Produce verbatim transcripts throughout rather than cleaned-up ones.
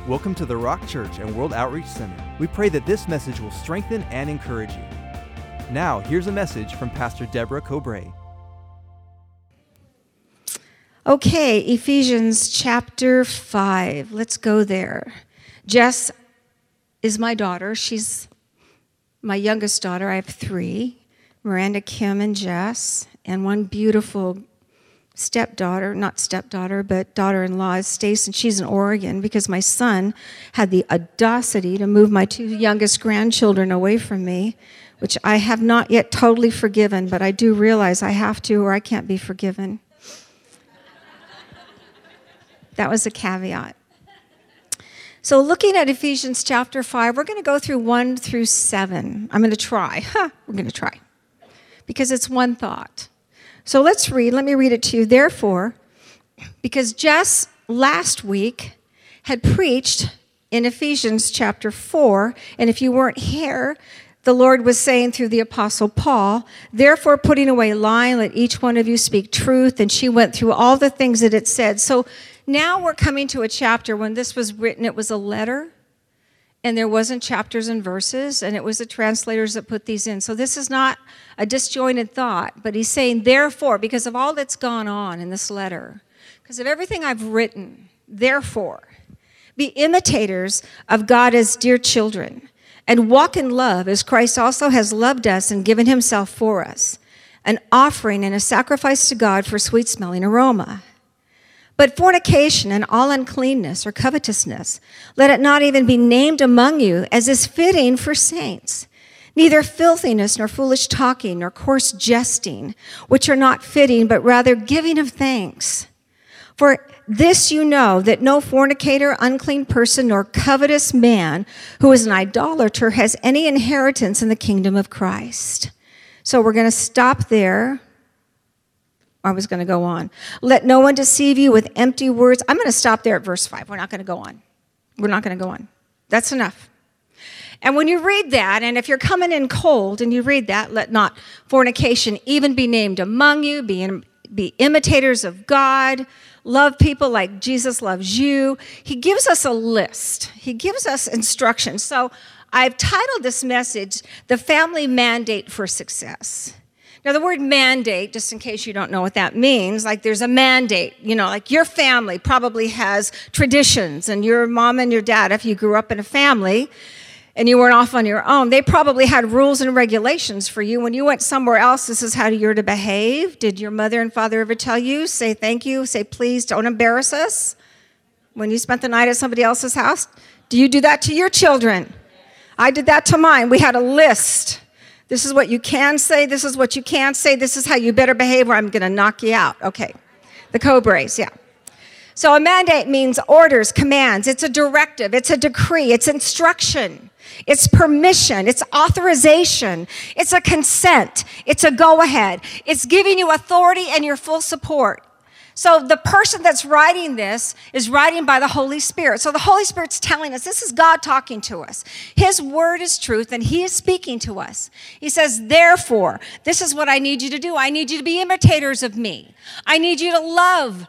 Welcome to the Rock Church and World Outreach Center. We pray that this message will strengthen and encourage you. Now, here's a message from Pastor Deborah Cobray. Okay, Ephesians chapter five. Let's go there. Jess is my daughter. She's my youngest daughter. I have three, Miranda, Kim, and Jess, and one beautiful stepdaughter, not stepdaughter, but daughter-in-law is Stace, and she's in Oregon because my son had the audacity to move my two youngest grandchildren away from me, which I have not yet totally forgiven, but I do realize I have to or I can't be forgiven. That was a caveat. So looking at Ephesians chapter five, we're going to go through one through seven. I'm going to try. Huh, we're going to try. Because it's one thought. So let's read. Let me read it to you. Therefore, because Jess last week had preached in Ephesians chapter four, and if you weren't here, the Lord was saying through the Apostle Paul, therefore putting away lying, let each one of you speak truth, and she went through all the things that it said. So now we're coming to a chapter. When this was written, it was a letter, and there wasn't chapters and verses, and it was the translators that put these in. So this is not a disjointed thought, but he's saying, therefore, because of all that's gone on in this letter, because of everything I've written, therefore, be imitators of God as dear children, and walk in love as Christ also has loved us and given himself for us, an offering and a sacrifice to God for sweet-smelling aroma. But fornication and all uncleanness or covetousness, let it not even be named among you, as is fitting for saints. Neither filthiness, nor foolish talking, nor coarse jesting, which are not fitting, but rather giving of thanks. For this you know, that no fornicator, unclean person, nor covetous man, who is an idolater, has any inheritance in the kingdom of Christ. So we're going to stop there. I was going to go on. Let no one deceive you with empty words. I'm going to stop there at verse five. We're not going to go on. We're not going to go on. That's enough. And when you read that, and if you're coming in cold and you read that, let not fornication even be named among you, be, in, be imitators of God, love people like Jesus loves you. He gives us a list. He gives us instructions. So I've titled this message, The Family Mandate for Success. Now, the word mandate, just in case you don't know what that means, like there's a mandate, you know, like your family probably has traditions, and your mom and your dad, if you grew up in a family and you weren't off on your own, they probably had rules and regulations for you. When you went somewhere else, this is how you're to behave. Did your mother and father ever tell you, say thank you, say please, don't embarrass us? When you spent the night at somebody else's house, do you do that to your children? I did that to mine. We had a list. This is what you can say. This is what you can't say. This is how you better behave or I'm going to knock you out. Okay. The Cobrays, yeah. So a mandate means orders, commands. It's a directive. It's a decree. It's instruction. It's permission. It's authorization. It's a consent. It's a go-ahead. It's giving you authority and your full support. So the person that's writing this is writing by the Holy Spirit. So the Holy Spirit's telling us, this is God talking to us. His word is truth, and he is speaking to us. He says, therefore, this is what I need you to do. I need you to be imitators of me. I need you to love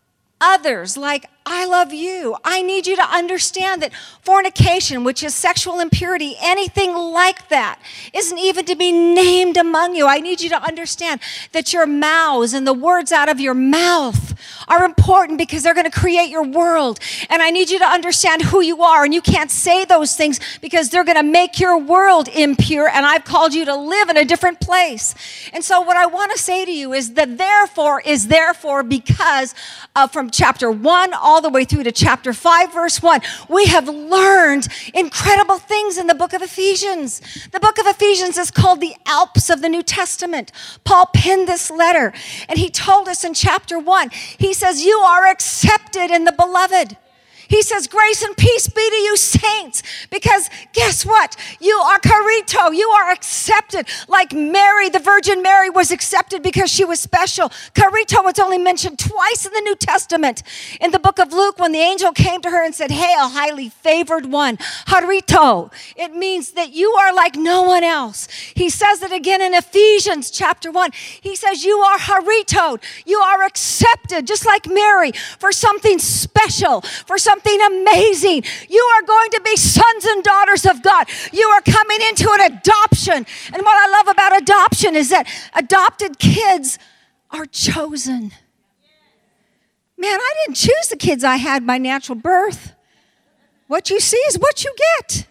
others like I love you. I need you to understand that fornication, which is sexual impurity, anything like that, isn't even to be named among you. I need you to understand that your mouths and the words out of your mouth are important because they're going to create your world. And I need you to understand who you are. And you can't say those things because they're going to make your world impure. And I've called you to live in a different place. And so what I want to say to you is that therefore is therefore because uh, from chapter one all all the way through to chapter five, verse one, we have learned incredible things in the book of Ephesians. The book of Ephesians is called the Alps of the New Testament. Paul penned this letter, and he told us in chapter one, he says, you are accepted in the beloved. He says, grace and peace be to you, saints, because guess what? You are charito. You are accepted. Like Mary, the Virgin Mary was accepted because she was special. Charito was only mentioned twice in the New Testament. In the book of Luke, when the angel came to her and said, hail, highly favored one, charito. It means that you are like no one else. He says it again in Ephesians chapter one. He says, you are charitoed. You are accepted, just like Mary, for something special, for something something amazing. You are going to be sons and daughters of God. You are coming into an adoption. And what I love about adoption is that adopted kids are chosen. Man, I didn't choose the kids I had by natural birth. What you see is what you get.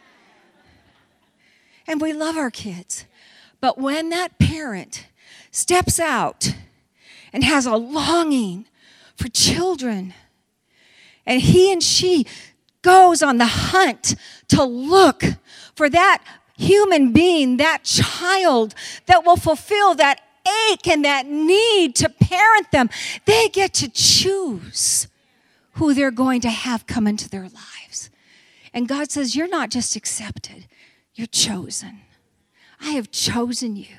And we love our kids. But when that parent steps out and has a longing for children, and he and she goes on the hunt to look for that human being, that child that will fulfill that ache and that need to parent them, they get to choose who they're going to have come into their lives. And God says, you're not just accepted, you're chosen. I have chosen you.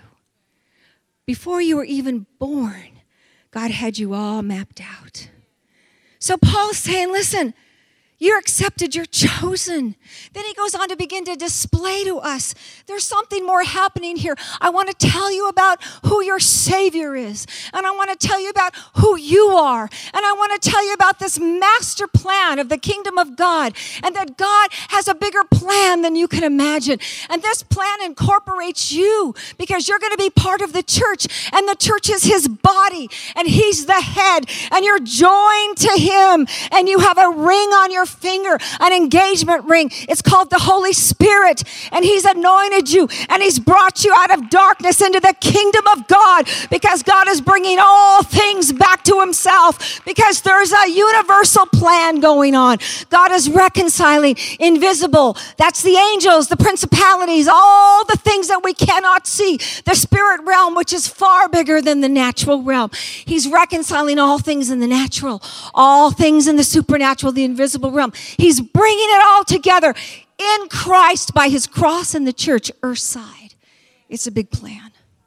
Before you were even born, God had you all mapped out. So Paul's saying, listen, you're accepted, you're chosen. Then he goes on to begin to display to us, there's something more happening here. I want to tell you about who your Savior is. And I want to tell you about who you are. And I want to tell you about this master plan of the kingdom of God. And that God has a bigger plan than you can imagine. And this plan incorporates you because you're going to be part of the church. And the church is his body. And he's the head. And you're joined to him. And you have a ring on your finger, an engagement ring. It's called the Holy Spirit, and he's anointed you, and he's brought you out of darkness into the kingdom of God, because God is bringing all things back to himself, because there's a universal plan going on. God is reconciling invisible. That's the angels, the principalities, all the things that we cannot see, the spirit realm, which is far bigger than the natural realm. He's reconciling all things in the natural, all things in the supernatural, the invisible realm. He's bringing it all together in Christ by his cross and the church, earthside. It's a big plan.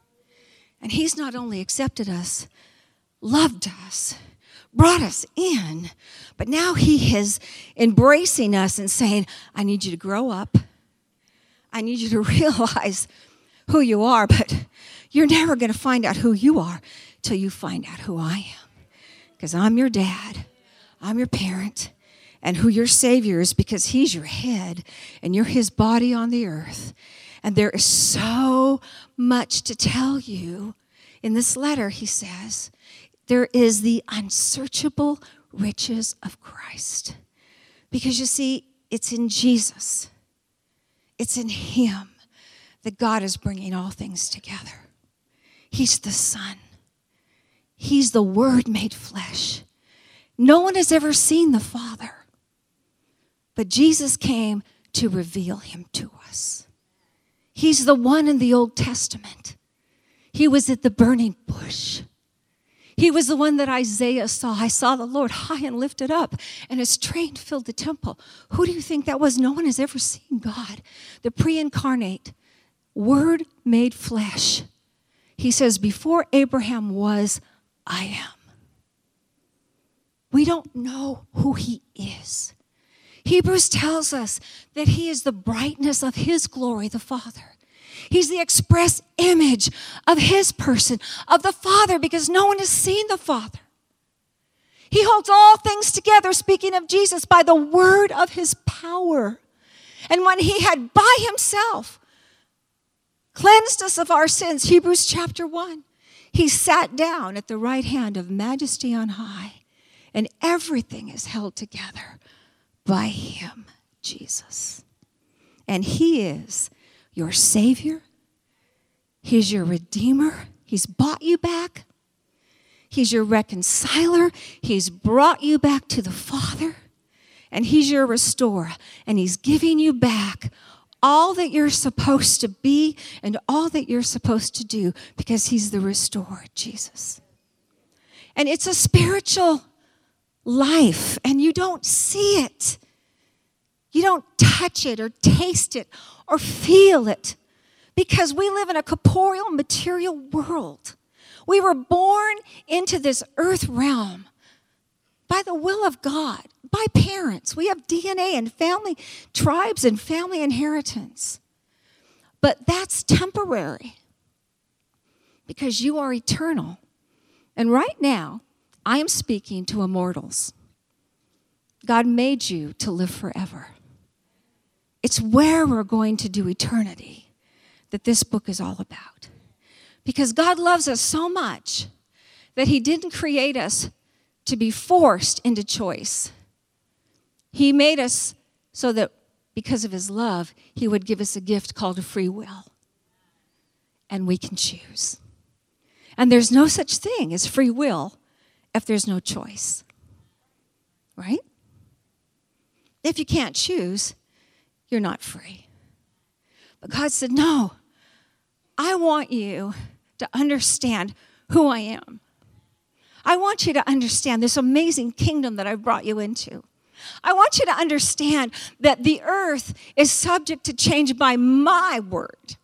And he's not only accepted us, loved us, brought us in, but now he is embracing us and saying, I need you to grow up. I need you to realize who you are, but you're never going to find out who you are till you find out who I am. Because I'm your dad. I'm your parent. And who your Savior is, because he's your head and you're his body on the earth. And there is so much to tell you. In this letter, he says, there is the unsearchable riches of Christ. Because you see, it's in Jesus. It's in him that God is bringing all things together. He's the Son. He's the Word made flesh. No one has ever seen the Father. But Jesus came to reveal him to us. He's the one in the Old Testament. He was at the burning bush. He was the one that Isaiah saw. I saw the Lord high and lifted up, and his train filled the temple. Who do you think that was? No one has ever seen God. The pre-incarnate, Word made flesh. He says, before Abraham was, I am. We don't know who he is. Hebrews tells us that he is the brightness of his glory, the Father. He's the express image of his person, of the Father, because no one has seen the Father. He holds all things together, speaking of Jesus, by the word of his power. And when he had by himself cleansed us of our sins, Hebrews chapter one, he sat down at the right hand of majesty on high, and everything is held together by him, Jesus. And he is your Savior. He's your Redeemer. He's bought you back. He's your reconciler. He's brought you back to the Father. And he's your restorer. And he's giving you back all that you're supposed to be and all that you're supposed to do, because he's the restorer, Jesus. And it's a spiritual life, and you don't see it. You don't touch it or taste it or feel it, because we live in a corporeal, material world. We were born into this earth realm by the will of God, by parents. We have D N A and family tribes and family inheritance. But that's temporary, because you are eternal. And right now, I am speaking to immortals. God made you to live forever. It's where we're going to do eternity that this book is all about. Because God loves us so much that he didn't create us to be forced into choice. He made us so that because of his love, he would give us a gift called a free will. And we can choose. And there's no such thing as free will if there's no choice. Right? If you can't choose, you're not free. But God said, no, I want you to understand who I am. I want you to understand this amazing kingdom that I've brought you into. I want you to understand that the earth is subject to change by my word.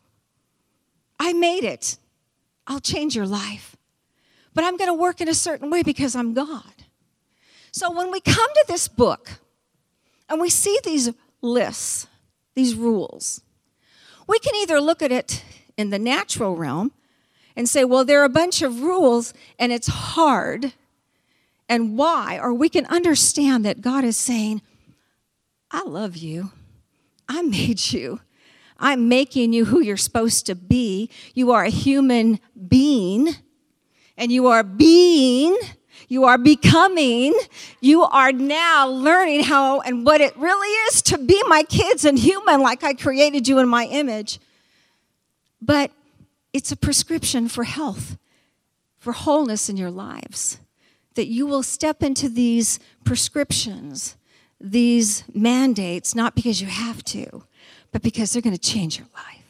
I made it. I'll change your life. But I'm going to work in a certain way because I'm God. So when we come to this book and we see these lists, these rules, we can either look at it in the natural realm and say, well, there are a bunch of rules and it's hard. And why? Or we can understand that God is saying, I love you. I made you. I'm making you who you're supposed to be. You are a human being. And you are being. You are becoming. You are now learning how and what it really is to be my kids and human like I created you in my image. But it's a prescription for health, for wholeness in your lives. That you will step into these prescriptions, these mandates, not because you have to, but because they're going to change your life.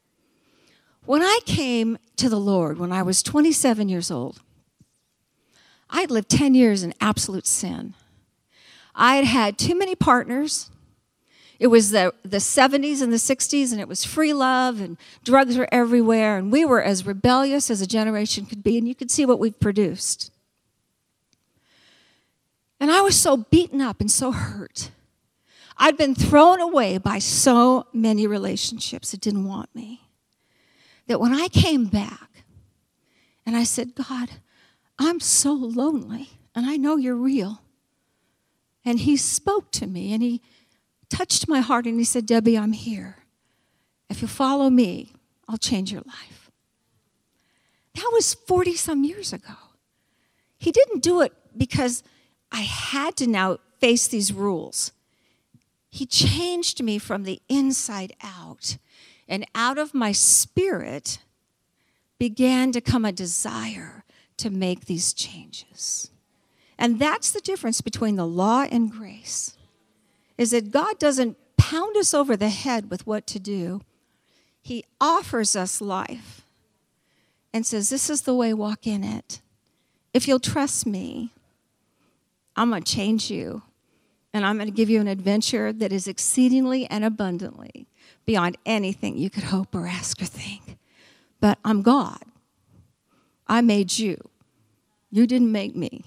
When I came to the Lord when I was twenty-seven years old, I had lived ten years in absolute sin. I had had too many partners. It was the, the seventies and the sixties, and it was free love, and drugs were everywhere, and we were as rebellious as a generation could be, and you could see what we've produced. And I was so beaten up and so hurt. I'd been thrown away by so many relationships that didn't want me. That when I came back and I said, God, I'm so lonely and I know you're real. And he spoke to me and he touched my heart and he said, Debbie, I'm here. If you follow me, I'll change your life. That was forty some years ago. He didn't do it because I had to now face these rules. He changed me from the inside out. And out of my spirit began to come a desire to make these changes. And that's the difference between the law and grace, is that God doesn't pound us over the head with what to do. He offers us life and says, this is the way, walk in it. If you'll trust me, I'm going to change you, and I'm going to give you an adventure that is exceedingly and abundantly beyond anything you could hope or ask or think. But I'm God. I made you. You didn't make me.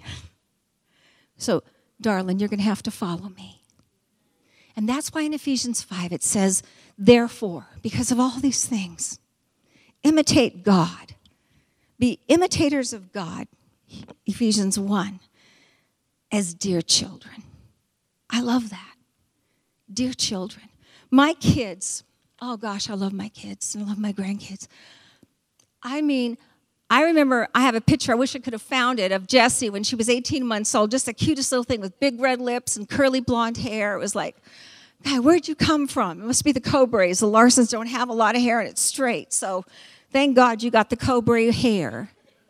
So, darling, you're going to have to follow me. And that's why in Ephesians five it says, therefore, because of all these things, imitate God. Be imitators of God, Ephesians one. As dear children. I love that. Dear children. My kids, oh gosh, I love my kids and I love my grandkids. I mean, I remember, I have a picture, I wish I could have found it, of Jessie when she was eighteen months old, just the cutest little thing with big red lips and curly blonde hair. It was like, God, where'd you come from? It must be the Cobras. The Larsons don't have a lot of hair and it's straight. So thank God you got the Cobra hair.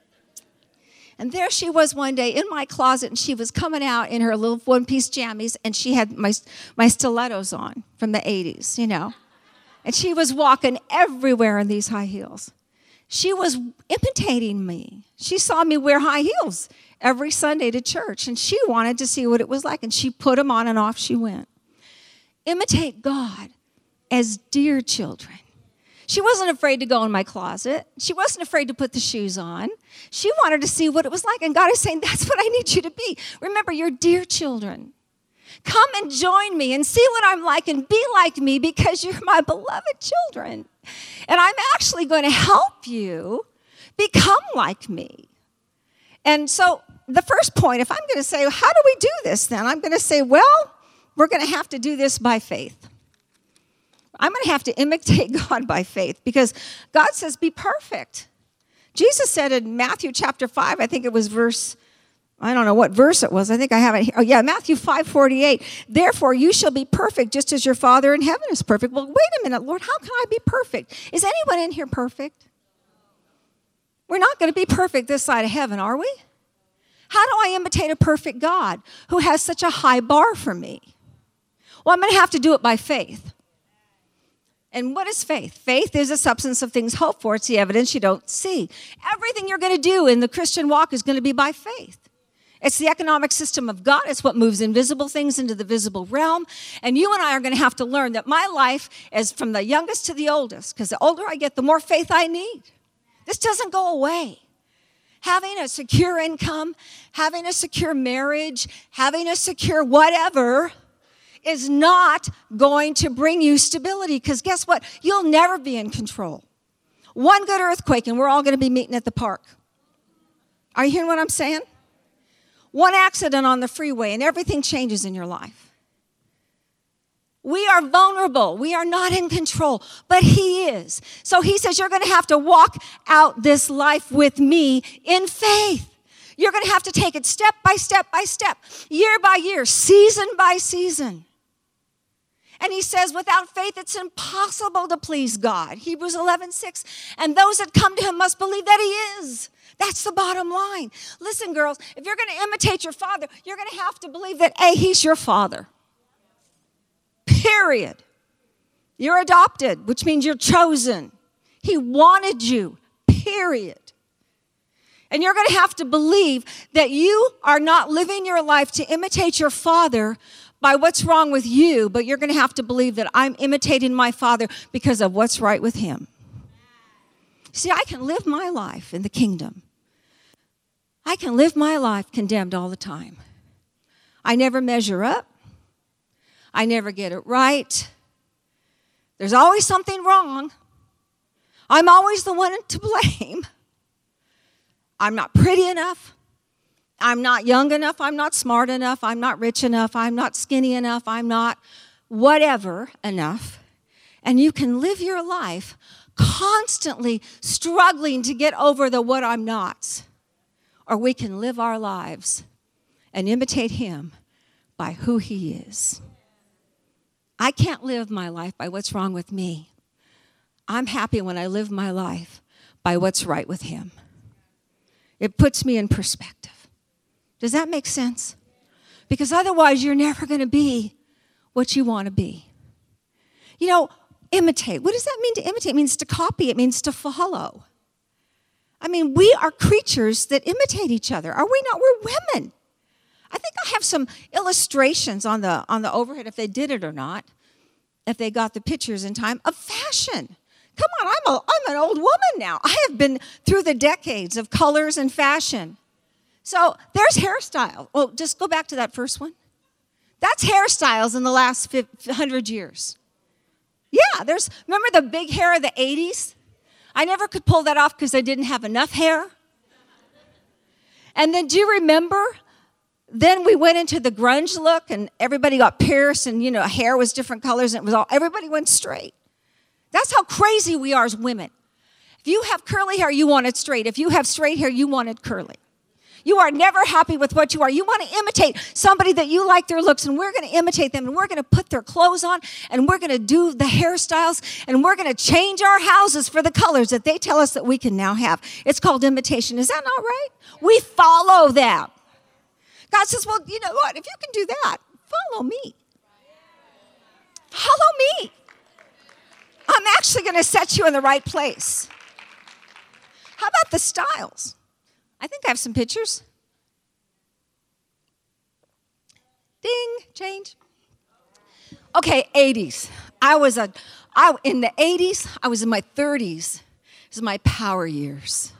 And there she was one day in my closet, and she was coming out in her little one-piece jammies, and she had my, my stilettos on from the eighties, you know. And she was walking everywhere in these high heels. She was imitating me. She saw me wear high heels every Sunday to church, and she wanted to see what it was like, and she put them on and off she went. Imitate God as dear children. She wasn't afraid to go in my closet. She wasn't afraid to put the shoes on. She wanted to see what it was like. And God is saying, that's what I need you to be. Remember, you're dear children. Come and join me and see what I'm like and be like me because you're my beloved children. And I'm actually going to help you become like me. And so the first point, if I'm going to say, how do we do this then? I'm going to say, well, we're going to have to do this by faith. I'm going to have to imitate God by faith because God says, be perfect. Jesus said in Matthew chapter five, I think it was verse, I don't know what verse it was. I think I have it here. Oh, yeah, Matthew five forty-eight. Therefore, you shall be perfect just as your Father in heaven is perfect. Well, wait a minute, Lord, how can I be perfect? Is anyone in here perfect? We're not going to be perfect this side of heaven, are we? How do I imitate a perfect God who has such a high bar for me? Well, I'm going to have to do it by faith. And what is faith? Faith is a substance of things hoped for. It's the evidence you don't see. Everything you're going to do in the Christian walk is going to be by faith. It's the economic system of God. It's what moves invisible things into the visible realm. And you and I are going to have to learn that my life is from the youngest to the oldest, because the older I get, the more faith I need. This doesn't go away. Having a secure income, having a secure marriage, having a secure whatever is not going to bring you stability, because guess what? You'll never be in control. One good earthquake and we're all going to be meeting at the park. Are you hearing what I'm saying? One accident on the freeway and everything changes in your life. We are vulnerable. We are not in control, but He is. So He says, you're going to have to walk out this life with me in faith. You're going to have to take it step by step by step, year by year, season by season. And He says, without faith, it's impossible to please God. Hebrews eleven six. And those that come to Him must believe that He is. That's the bottom line. Listen, girls, if you're going to imitate your Father, you're going to have to believe that, A, He's your Father. Period. You're adopted, which means you're chosen. He wanted you. Period. And you're going to have to believe that you are not living your life to imitate your Father by what's wrong with you, but you're going to have to believe that I'm imitating my Father because of what's right with Him. See, I can live my life in the kingdom. I can live my life condemned all the time. I never measure up. I never get it right. There's always something wrong. I'm always the one to blame. I'm not pretty enough. I'm not young enough. I'm not smart enough. I'm not rich enough. I'm not skinny enough. I'm not whatever enough. And you can live your life constantly struggling to get over the what I'm not. Or we can live our lives and imitate Him by who He is. I can't live my life by what's wrong with me. I'm happy when I live my life by what's right with Him. It puts me in perspective. Does that make sense? Because otherwise you're never going to be what you want to be. You know, imitate. What does that mean to imitate? It means to copy. It means to follow. I mean, we are creatures that imitate each other. Are we not? We're women. I think I have some illustrations on the on the overhead, if they did it or not, if they got the pictures in time, of fashion. Come on, I'm, a, I'm an old woman now. I have been through the decades of colors and fashion. So there's hairstyle. Oh, just go back to that first one. That's hairstyles in the last one hundred years. Yeah, there's, remember the big hair of the eighties? I never could pull that off because I didn't have enough hair. And then do you remember? Then we went into the grunge look and everybody got pierced and, you know, hair was different colors and it was all, everybody went straight. That's how crazy we are as women. If you have curly hair, you want it straight. If you have straight hair, you want it curly. You are never happy with what you are. You want to imitate somebody that you like their looks, and we're going to imitate them, and we're going to put their clothes on, and we're going to do the hairstyles, and we're going to change our houses for the colors that they tell us that we can now have. It's called imitation. Is that not right? We follow them. God says, well, you know what? If you can do that, follow me. Follow me. I'm actually going to set you in the right place. How about the styles? I think I have some pictures. Ding, change. Okay, eighties. I was a, I, in the eighties, I was in my thirties. This is my power years.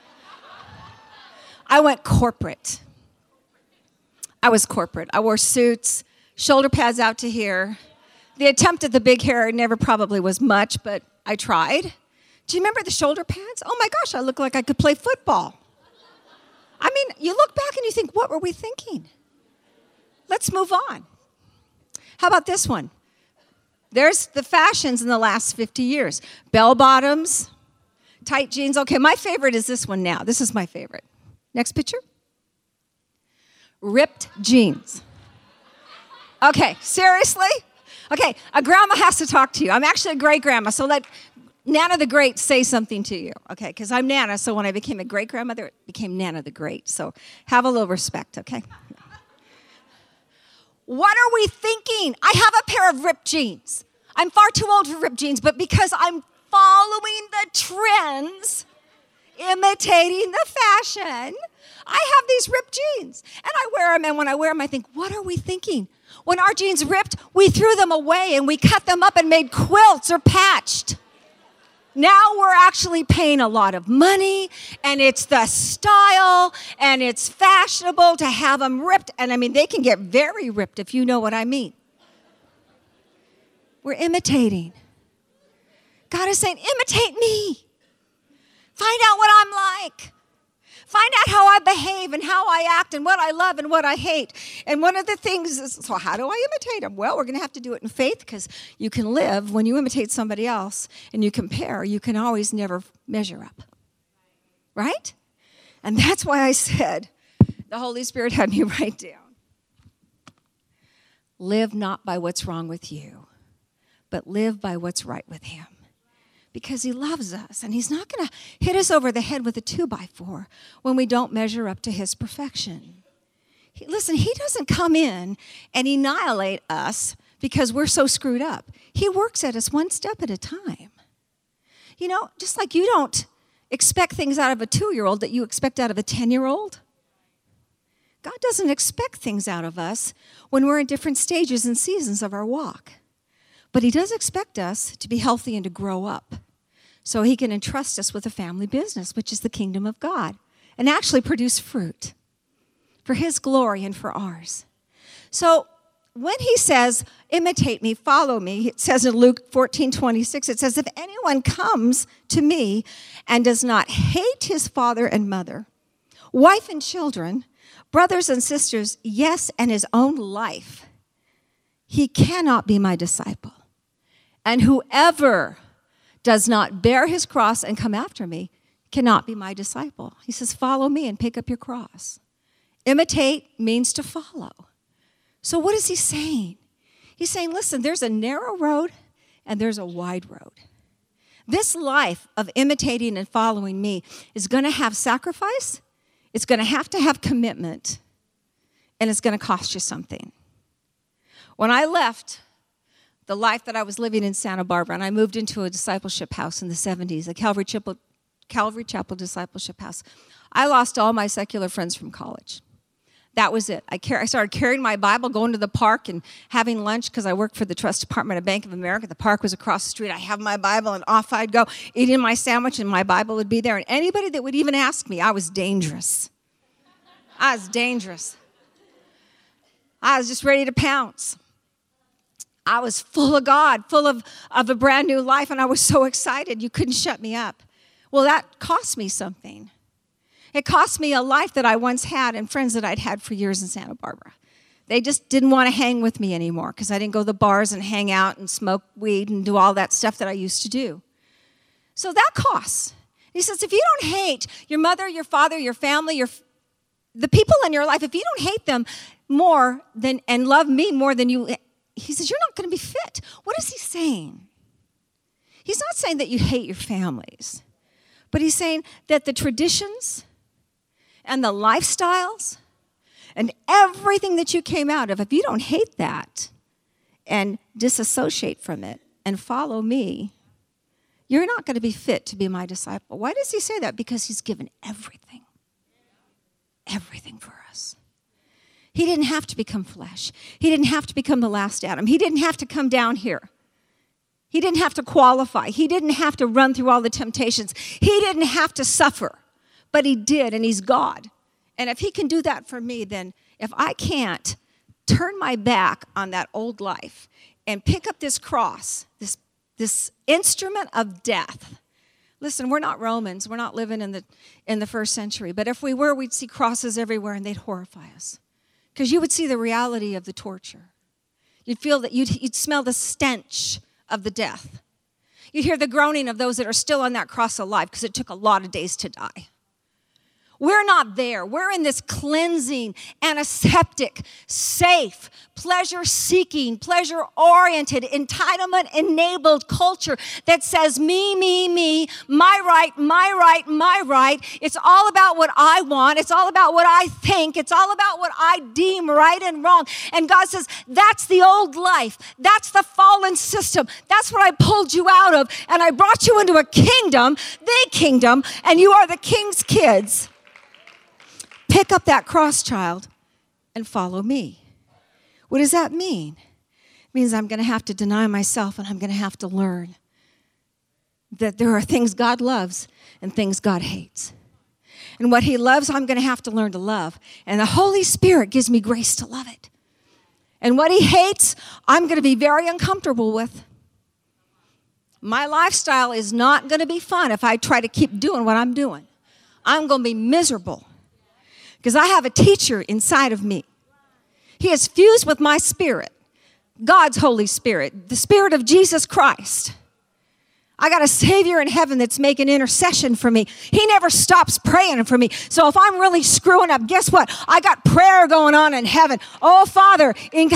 I went corporate. I was corporate. I wore suits, shoulder pads out to here. The attempt at the big hair never probably was much, but I tried. Do you remember the shoulder pads? Oh my gosh, I looked like I could play football. I mean, you look back and you think, what were we thinking? Let's move on. How about this one? There's the fashions in the last fifty years. Bell bottoms, tight jeans. Okay, my favorite is this one now. This is my favorite. Next picture. Ripped jeans. Okay, seriously? Okay, a grandma has to talk to you. I'm actually a great-grandma, so let Nana the Great say something to you. Okay, because I'm Nana, so when I became a great-grandmother, it became Nana the Great. So have a little respect, okay? What are we thinking? I have a pair of ripped jeans. I'm far too old for ripped jeans, but because I'm following the trends, imitating the fashion, I have these ripped jeans. And I wear them, and when I wear them, I think, what are we thinking? When our jeans ripped, we threw them away, and we cut them up and made quilts or patched. Now we're actually paying a lot of money, and it's the style, and it's fashionable to have them ripped. And I mean, they can get very ripped if you know what I mean. We're imitating. God is saying, imitate me. Find out what I'm like. Find out how I behave and how I act and what I love and what I hate. And one of the things is, so how do I imitate them? Well, we're going to have to do it in faith, because you can live when you imitate somebody else and you compare. You can always never measure up. Right? And that's why I said, the Holy Spirit had me write down, live not by what's wrong with you, but live by what's right with him. Because he loves us, and he's not going to hit us over the head with a two by four when we don't measure up to his perfection. He, listen, he doesn't come in and annihilate us because we're so screwed up. He works at us one step at a time. You know, just like you don't expect things out of a two-year-old that you expect out of a ten-year-old. God doesn't expect things out of us when we're in different stages and seasons of our walk. But he does expect us to be healthy and to grow up, so he can entrust us with a family business, which is the kingdom of God, and actually produce fruit for his glory and for ours. So when he says, imitate me, follow me, it says in Luke fourteen twenty-six, it says, if anyone comes to me and does not hate his father and mother, wife and children, brothers and sisters, yes, and his own life, he cannot be my disciple. And whoever does not bear his cross and come after me cannot be my disciple. He says, follow me and pick up your cross. Imitate means to follow. So what is he saying? He's saying, listen, there's a narrow road and there's a wide road. This life of imitating and following me is going to have sacrifice, it's going to have to have commitment, and it's going to cost you something. When I left the life that I was living in Santa Barbara, and I moved into a discipleship house in the seventies, a Calvary Chapel, Calvary Chapel discipleship house, I lost all my secular friends from college. That was it. I, car- I started carrying my Bible, going to the park and having lunch, because I worked for the trust department of Bank of America. The park was across the street. I have my Bible, and off I'd go, eating my sandwich, and my Bible would be there. And anybody that would even ask me, I was dangerous. I was dangerous. I was just ready to pounce. I was full of God, full of, of a brand new life, and I was so excited. You couldn't shut me up. Well, that cost me something. It cost me a life that I once had and friends that I'd had for years in Santa Barbara. They just didn't want to hang with me anymore because I didn't go to the bars and hang out and smoke weed and do all that stuff that I used to do. So that costs. He says, if you don't hate your mother, your father, your family, your the people in your life, if you don't hate them more than and love me more than you, he says, you're not going to be fit. What is he saying? He's not saying that you hate your families, but he's saying that the traditions and the lifestyles and everything that you came out of, if you don't hate that and disassociate from it and follow me, you're not going to be fit to be my disciple. Why does he say that? Because he's given everything. Everything for us. He didn't have to become flesh. He didn't have to become the last Adam. He didn't have to come down here. He didn't have to qualify. He didn't have to run through all the temptations. He didn't have to suffer. But he did, and he's God. And if he can do that for me, then if I can't turn my back on that old life and pick up this cross, this, this instrument of death, Listen, we're not Romans. We're not living in the in the first century. But if we were, we'd see crosses everywhere and they'd horrify us. Because you would see the reality of the torture. You'd feel that you'd, you'd smell the stench of the death. You'd hear the groaning of those that are still on that cross alive because it took a lot of days to die. We're not there. We're in this cleansing, antiseptic, safe, pleasure-seeking, pleasure-oriented, entitlement-enabled culture that says me, me, me, my right, my right, my right. It's all about what I want. It's all about what I think. It's all about what I deem right and wrong. And God says, that's the old life. That's the fallen system. That's what I pulled you out of. And I brought you into a kingdom, the kingdom, and you are the king's kids. Pick up that cross, child, and follow me. What does that mean? It means I'm going to have to deny myself and I'm going to have to learn that there are things God loves and things God hates. And what he loves, I'm going to have to learn to love. And the Holy Spirit gives me grace to love it. And what he hates, I'm going to be very uncomfortable with. My lifestyle is not going to be fun if I try to keep doing what I'm doing. I'm going to be miserable. Because I have a teacher inside of me. He is fused with my spirit, God's Holy Spirit, the Spirit of Jesus Christ. I got a Savior in heaven that's making intercession for me. He never stops praying for me. So if I'm really screwing up, guess what? I got prayer going on in heaven. Oh, Father, I'm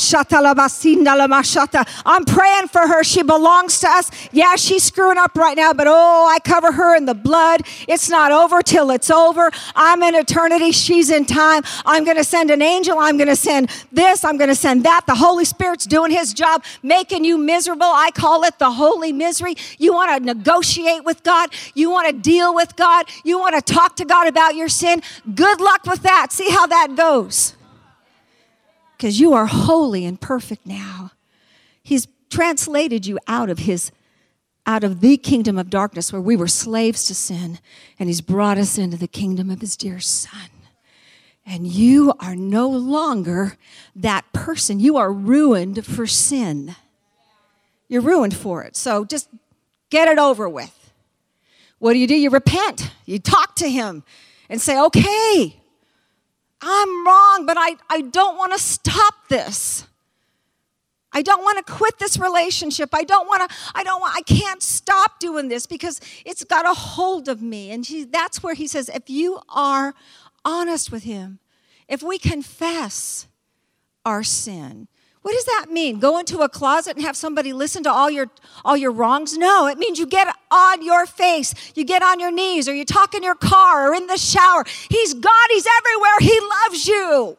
praying for her. She belongs to us. Yeah, she's screwing up right now, but oh, I cover her in the blood. It's not over till it's over. I'm in eternity. She's in time. I'm going to send an angel. I'm going to send this. I'm going to send that. The Holy Spirit's doing his job, making you miserable. I call it the holy misery. You want to negotiate with God. You want to deal with God. You want to talk to God about your sin. Good luck with that. See how that goes. Because you are holy and perfect now. He's translated you out of his, out of the kingdom of darkness where we were slaves to sin. And he's brought us into the kingdom of his dear Son. And you are no longer that person. You are ruined for sin. You're ruined for it. So just get it over with. What do you do? You repent. You talk to him and say, okay, I'm wrong, but I, I don't want to stop this. I don't want to quit this relationship. I don't want to, I don't want, I can't stop doing this because it's got a hold of me. And he, that's where he says, if you are honest with him, if we confess our sin, what does that mean? Go into a closet and have somebody listen to all your all your wrongs? No, it means you get on your face, you get on your knees, or you talk in your car or in the shower. He's God, he's everywhere, he loves you.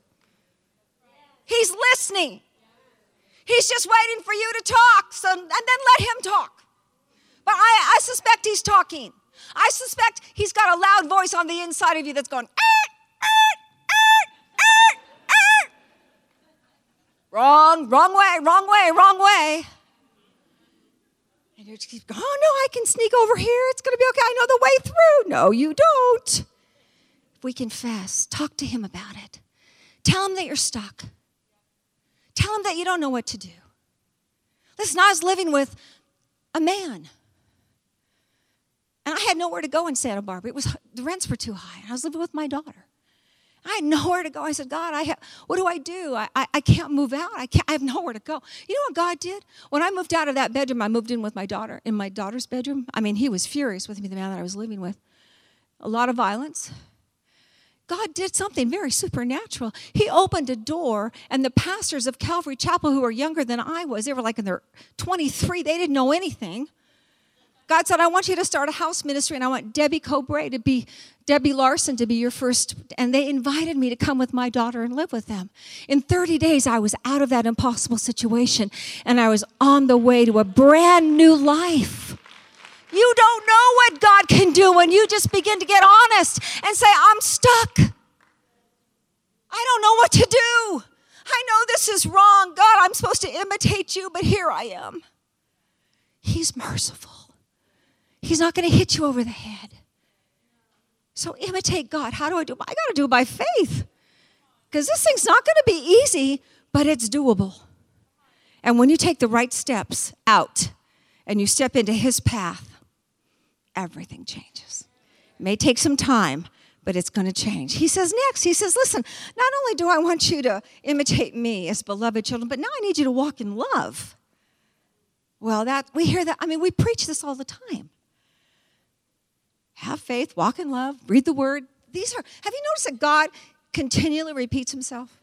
He's listening. He's just waiting for you to talk, so, and then let him talk. But I, I suspect he's talking. I suspect he's got a loud voice on the inside of you that's going, Wrong, wrong way, wrong way, wrong way. And you just keep going, oh, no, I can sneak over here. It's going to be okay. I know the way through. No, you don't. If we confess, talk to him about it. Tell him that you're stuck. Tell him that you don't know what to do. Listen, I was living with a man. And I had nowhere to go in Santa Barbara. It was, the rents were too high. I was living with my daughter. I had nowhere to go. I said, God, I have, what do I do? I, I, I can't move out. I can't. I have nowhere to go. You know what God did? When I moved out of that bedroom, I moved in with my daughter, in my daughter's bedroom. I mean, he was furious with me, the man that I was living with. A lot of violence. God did something very supernatural. He opened a door, and the pastors of Calvary Chapel, who were younger than I was, they were like in their twenty-three. They didn't know anything. God said, I want you to start a house ministry, and I want Debbie Cobray to be, Debbie Larson to be your first. And they invited me to come with my daughter and live with them. In thirty days, I was out of that impossible situation, and I was on the way to a brand new life. You don't know what God can do when you just begin to get honest and say, I'm stuck. I don't know what to do. I know this is wrong. God, I'm supposed to imitate you, but here I am. He's merciful. He's not going to hit you over the head. So imitate God. How do I do it? I got to do it by faith. Because this thing's not going to be easy, but it's doable. And when you take the right steps out and you step into his path, everything changes. It may take some time, but it's going to change. He says next, he says, listen, not only do I want you to imitate me as beloved children, but now I need you to walk in love. Well, that we hear that. I mean, we preach this all the time. Have faith, walk in love, read the word. These are, have you noticed that God continually repeats himself?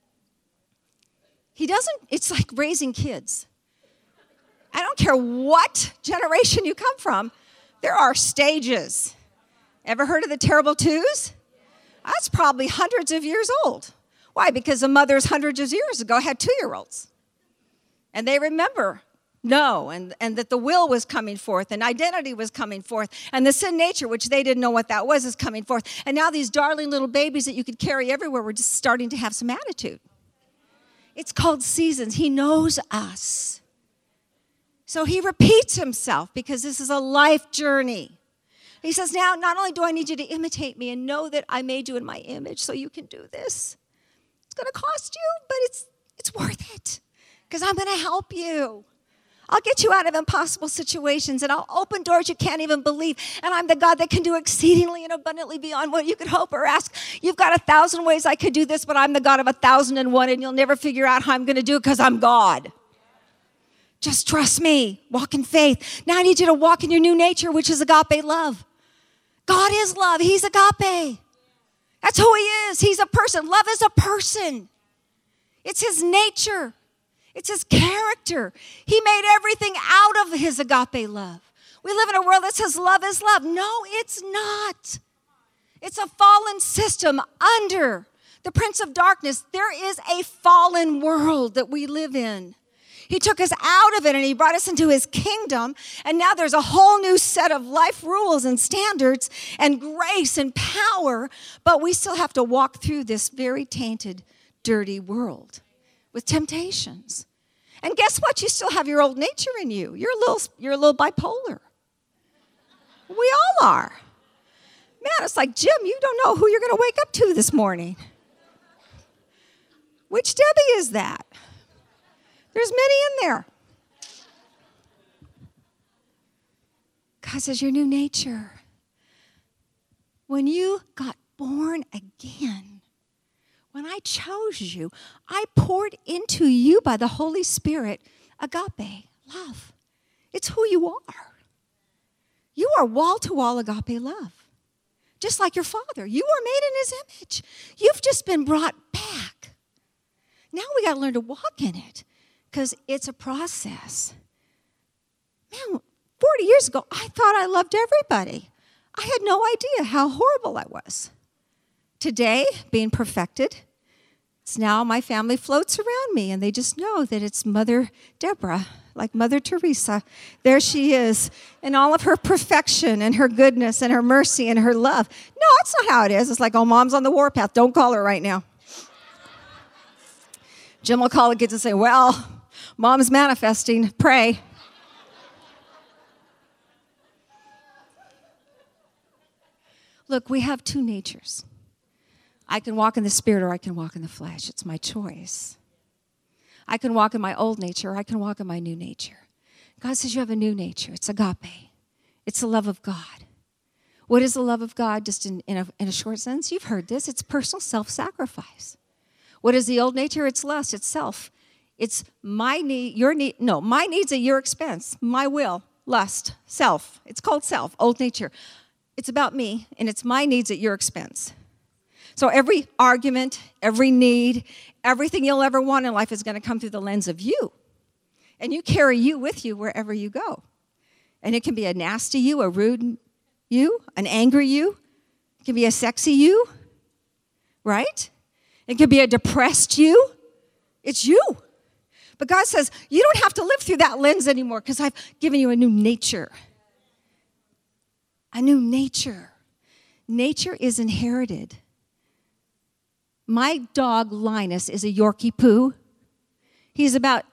He doesn't, it's like raising kids. I don't care what generation you come from, there are stages. Ever heard of the terrible twos? That's probably hundreds of years old. Why? Because the mothers hundreds of years ago had two-year-olds. And they remember, no, and, and that the will was coming forth, and identity was coming forth, and the sin nature, which they didn't know what that was, is coming forth. And now these darling little babies that you could carry everywhere were just starting to have some attitude. It's called seasons. He knows us. So he repeats himself because this is a life journey. He says, now, not only do I need you to imitate me and know that I made you in my image so you can do this. It's going to cost you, but it's it's worth it because I'm going to help you. I'll get you out of impossible situations, and I'll open doors you can't even believe. And I'm the God that can do exceedingly and abundantly beyond what you could hope or ask. You've got a thousand ways I could do this, but I'm the God of a thousand and one, and you'll never figure out how I'm going to do it because I'm God. Just trust me. Walk in faith. Now I need you to walk in your new nature, which is agape love. God is love. He's agape. That's who he is. He's a person. Love is a person. It's his nature. It's his character. He made everything out of his agape love. We live in a world that says love is love. No, it's not. It's a fallen system under the prince of darkness. There is a fallen world that we live in. He took us out of it and he brought us into his kingdom. And now there's a whole new set of life rules and standards and grace and power. But we still have to walk through this very tainted, dirty world with temptations. And guess what? You still have your old nature in you. You're a little, you're a little bipolar. We all are. Man, it's like, Jim, you don't know who you're going to wake up to this morning. Which Debbie is that? There's many in there. God says, your new nature. When you got born again, when I chose you, I poured into you by the Holy Spirit agape, love. It's who you are. You are wall-to-wall agape love. Just like your Father. You are made in his image. You've just been brought back. Now we got to learn to walk in it. Because it's a process. Man, forty years ago, I thought I loved everybody. I had no idea how horrible I was. Today, being perfected, it's now my family floats around me, and they just know that it's Mother Deborah, like Mother Teresa. There she is, in all of her perfection and her goodness and her mercy and her love. No, that's not how it is. It's like, oh, Mom's on the warpath. Don't call her right now. Jim will call the kids and say, well, Mom's manifesting. Pray. Look, we have two natures. I can walk in the spirit or I can walk in the flesh. It's my choice. I can walk in my old nature or I can walk in my new nature. God says you have a new nature. It's agape. It's the love of God. What is the love of God? Just in, in, a, in a short sentence, you've heard this. It's personal self-sacrifice. What is the old nature? It's lust. It's self. It's my need, your need, no, my needs at your expense, my will, lust, self. It's called self, old nature. It's about me, and it's my needs at your expense. So every argument, every need, everything you'll ever want in life is going to come through the lens of you. And you carry you with you wherever you go. And it can be a nasty you, a rude you, an angry you. It can be a sexy you, right? It can be a depressed you. It's you. But God says, you don't have to live through that lens anymore because I've given you a new nature. A new nature. Nature is inherited. My dog, Linus, is a Yorkie poo. He's about